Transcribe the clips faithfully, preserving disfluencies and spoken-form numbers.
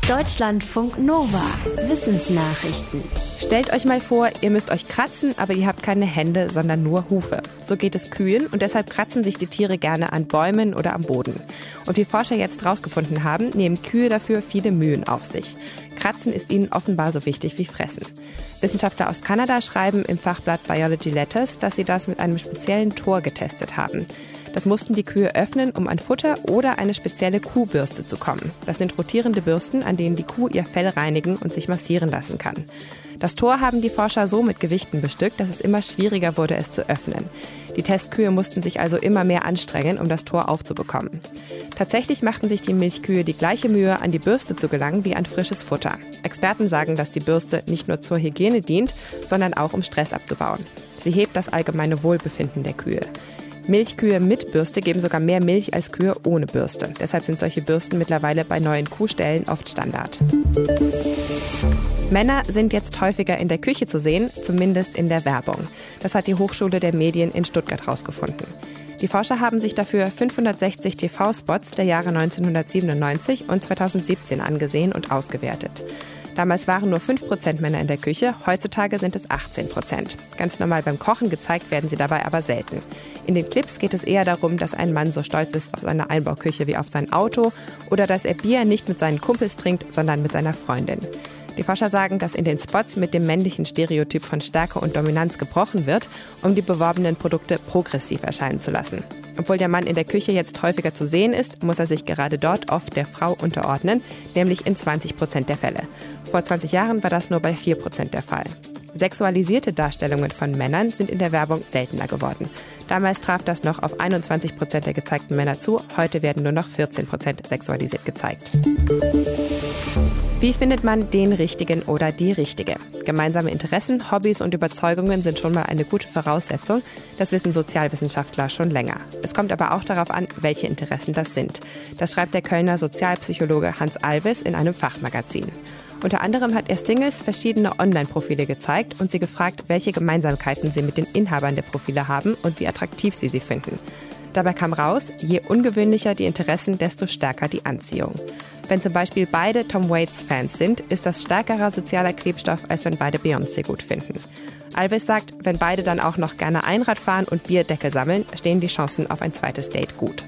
Deutschlandfunk Nova. Wissensnachrichten. Stellt euch mal vor, ihr müsst euch kratzen, aber ihr habt keine Hände, sondern nur Hufe. So geht es Kühen und deshalb kratzen sich die Tiere gerne an Bäumen oder am Boden. Und wie Forscher jetzt rausgefunden haben, nehmen Kühe dafür viele Mühen auf sich. Kratzen ist ihnen offenbar so wichtig wie Fressen. Wissenschaftler aus Kanada schreiben im Fachblatt Biology Letters, dass sie das mit einem speziellen Tor getestet haben. Das mussten die Kühe öffnen, um an Futter oder eine spezielle Kuhbürste zu kommen. Das sind rotierende Bürsten, an denen die Kuh ihr Fell reinigen und sich massieren lassen kann. Das Tor haben die Forscher so mit Gewichten bestückt, dass es immer schwieriger wurde, es zu öffnen. Die Testkühe mussten sich also immer mehr anstrengen, um das Tor aufzubekommen. Tatsächlich machten sich die Milchkühe die gleiche Mühe, an die Bürste zu gelangen, wie an frisches Futter. Experten sagen, dass die Bürste nicht nur zur Hygiene dient, sondern auch um Stress abzubauen. Sie hebt das allgemeine Wohlbefinden der Kühe. Milchkühe mit Bürste geben sogar mehr Milch als Kühe ohne Bürste. Deshalb sind solche Bürsten mittlerweile bei neuen Kuhställen oft Standard. Männer sind jetzt häufiger in der Küche zu sehen, zumindest in der Werbung. Das hat die Hochschule der Medien in Stuttgart herausgefunden. Die Forscher haben sich dafür fünfhundertsechzig T V-Spots der Jahre neunzehnhundertsiebenundneunzig und zweitausendsiebzehn angesehen und ausgewertet. Damals waren nur fünf Prozent Männer in der Küche, heutzutage sind es achtzehn Prozent. Ganz normal beim Kochen gezeigt werden sie dabei aber selten. In den Clips geht es eher darum, dass ein Mann so stolz ist auf seine Einbauküche wie auf sein Auto oder dass er Bier nicht mit seinen Kumpels trinkt, sondern mit seiner Freundin. Die Forscher sagen, dass in den Spots mit dem männlichen Stereotyp von Stärke und Dominanz gebrochen wird, um die beworbenen Produkte progressiv erscheinen zu lassen. Obwohl der Mann in der Küche jetzt häufiger zu sehen ist, muss er sich gerade dort oft der Frau unterordnen, nämlich in zwanzig Prozent der Fälle. Vor zwanzig Jahren war das nur bei vier Prozent der Fall. Sexualisierte Darstellungen von Männern sind in der Werbung seltener geworden. Damals traf das noch auf einundzwanzig Prozent der gezeigten Männer zu, heute werden nur noch vierzehn Prozent sexualisiert gezeigt. Wie findet man den Richtigen oder die Richtige? Gemeinsame Interessen, Hobbys und Überzeugungen sind schon mal eine gute Voraussetzung. Das wissen Sozialwissenschaftler schon länger. Es kommt aber auch darauf an, welche Interessen das sind. Das schreibt der Kölner Sozialpsychologe Hans Alves in einem Fachmagazin. Unter anderem hat er Singles verschiedene Online-Profile gezeigt und sie gefragt, welche Gemeinsamkeiten sie mit den Inhabern der Profile haben und wie attraktiv sie sie finden. Dabei kam raus, je ungewöhnlicher die Interessen, desto stärker die Anziehung. Wenn zum Beispiel beide Tom Waits-Fans sind, ist das stärkerer sozialer Klebstoff, als wenn beide Beyoncé gut finden. Alves sagt, wenn beide dann auch noch gerne Einrad fahren und Bierdeckel sammeln, stehen die Chancen auf ein zweites Date gut.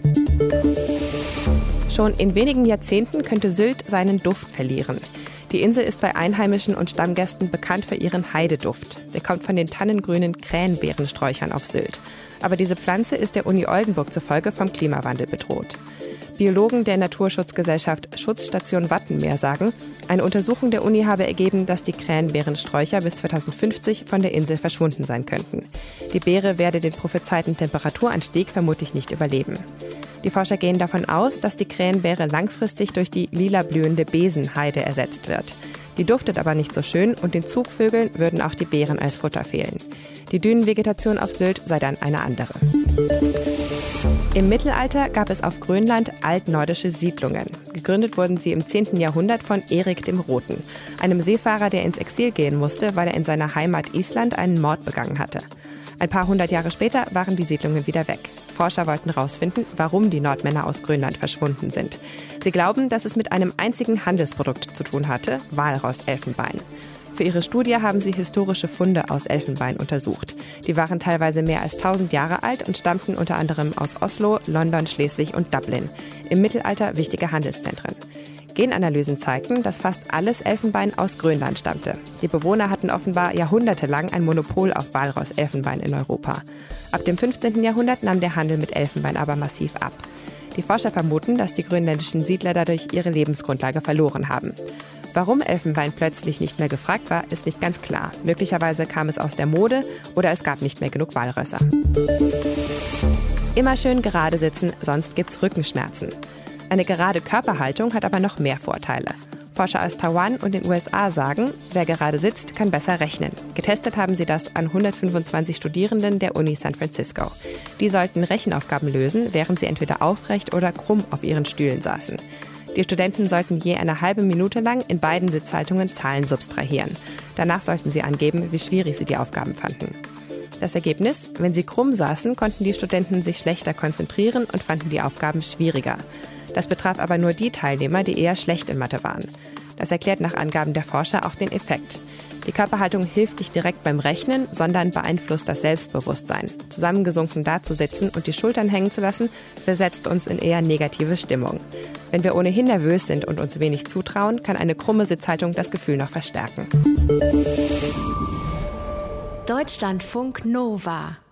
Schon in wenigen Jahrzehnten könnte Sylt seinen Duft verlieren. Die Insel ist bei Einheimischen und Stammgästen bekannt für ihren Heideduft. Der kommt von den tannengrünen Krähenbeerensträuchern auf Sylt. Aber diese Pflanze ist der Uni Oldenburg zufolge vom Klimawandel bedroht. Biologen der Naturschutzgesellschaft Schutzstation Wattenmeer sagen, eine Untersuchung der Uni habe ergeben, dass die Krähenbeerensträucher bis zweitausendfünfzig von der Insel verschwunden sein könnten. Die Beere werde den prophezeiten Temperaturanstieg vermutlich nicht überleben. Die Forscher gehen davon aus, dass die Krähenbeere langfristig durch die lila blühende Besenheide ersetzt wird. Die duftet aber nicht so schön und den Zugvögeln würden auch die Beeren als Futter fehlen. Die Dünenvegetation auf Sylt sei dann eine andere. Im Mittelalter gab es auf Grönland altnordische Siedlungen. Gegründet wurden sie im zehnten Jahrhundert von Erik dem Roten, einem Seefahrer, der ins Exil gehen musste, weil er in seiner Heimat Island einen Mord begangen hatte. Ein paar hundert Jahre später waren die Siedlungen wieder weg. Forscher wollten herausfinden, warum die Nordmänner aus Grönland verschwunden sind. Sie glauben, dass es mit einem einzigen Handelsprodukt zu tun hatte, Walrost-Elfenbein. Für ihre Studie haben sie historische Funde aus Elfenbein untersucht. Die waren teilweise mehr als tausend Jahre alt und stammten unter anderem aus Oslo, London, Schleswig und Dublin. Im Mittelalter wichtige Handelszentren. Genanalysen zeigten, dass fast alles Elfenbein aus Grönland stammte. Die Bewohner hatten offenbar jahrhundertelang ein Monopol auf Walross-Elfenbein in Europa. Ab dem fünfzehnten Jahrhundert nahm der Handel mit Elfenbein aber massiv ab. Die Forscher vermuten, dass die grönländischen Siedler dadurch ihre Lebensgrundlage verloren haben. Warum Elfenbein plötzlich nicht mehr gefragt war, ist nicht ganz klar. Möglicherweise kam es aus der Mode oder es gab nicht mehr genug Walrösser. Immer schön gerade sitzen, sonst gibt's Rückenschmerzen. Eine gerade Körperhaltung hat aber noch mehr Vorteile. Forscher aus Taiwan und den U S A sagen, wer gerade sitzt, kann besser rechnen. Getestet haben sie das an hundertfünfundzwanzig Studierenden der Uni San Francisco. Die sollten Rechenaufgaben lösen, während sie entweder aufrecht oder krumm auf ihren Stühlen saßen. Die Studenten sollten je eine halbe Minute lang in beiden Sitzhaltungen Zahlen subtrahieren. Danach sollten sie angeben, wie schwierig sie die Aufgaben fanden. Das Ergebnis? Wenn sie krumm saßen, konnten die Studenten sich schlechter konzentrieren und fanden die Aufgaben schwieriger. Das betraf aber nur die Teilnehmer, die eher schlecht in Mathe waren. Das erklärt nach Angaben der Forscher auch den Effekt. Die Körperhaltung hilft nicht direkt beim Rechnen, sondern beeinflusst das Selbstbewusstsein. Zusammengesunken dazusitzen und die Schultern hängen zu lassen, versetzt uns in eher negative Stimmung. Wenn wir ohnehin nervös sind und uns wenig zutrauen, kann eine krumme Sitzhaltung das Gefühl noch verstärken. Deutschlandfunk Nova